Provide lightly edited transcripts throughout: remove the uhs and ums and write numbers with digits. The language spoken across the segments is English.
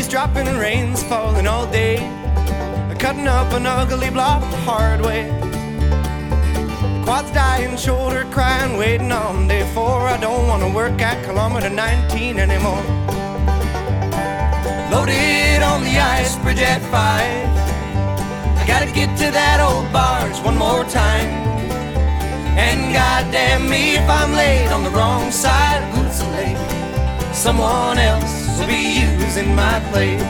Trees dropping and rain's falling all day, cutting up an ugly block the hard way. Quads dying, shoulder crying, waiting on day 4. I don't want to work at kilometer 19 anymore. Loaded on the ice bridge at 5. I gotta get to that old barge one more time. And goddamn me if I'm late on the wrong side of Boots Lake, someone else will be using my place.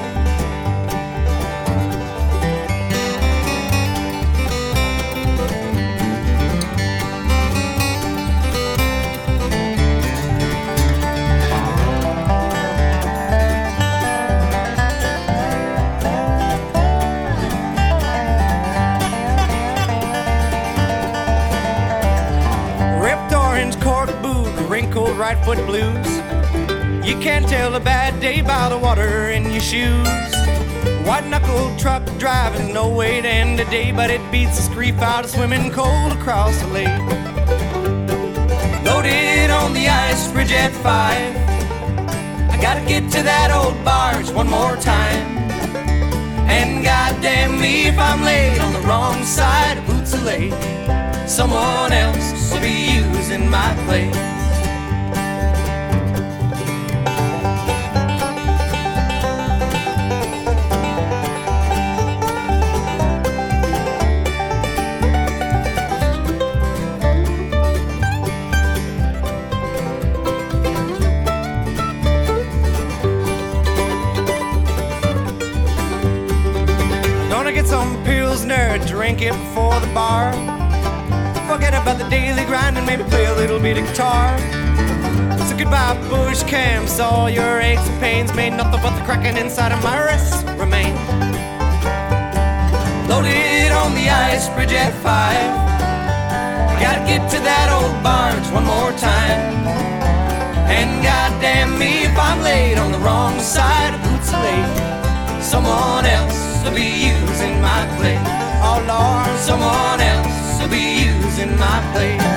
Wrinkled right foot blues. You can't tell a bad day by the water in your shoes. White knuckle truck driving's no way to end a day, but it beats the grief out of swimming cold across the lake. Loaded on the ice bridge at 5. I gotta get to that old barge one more time. And goddamn me if I'm late on the wrong side of Boots Lake, someone else will be using my place. Drink it before the bar. Forget about the daily grind and maybe play a little bit of guitar. So goodbye bush camps, all your aches and pains made nothing but the cracking inside of my wrists remain. Loaded on the ice bridge at 5. I gotta get to that old barge one more time. And goddamn me if I'm late on the wrong side of Boots Lake, someone else will be using my place. Oh Lord, someone else will be using my place.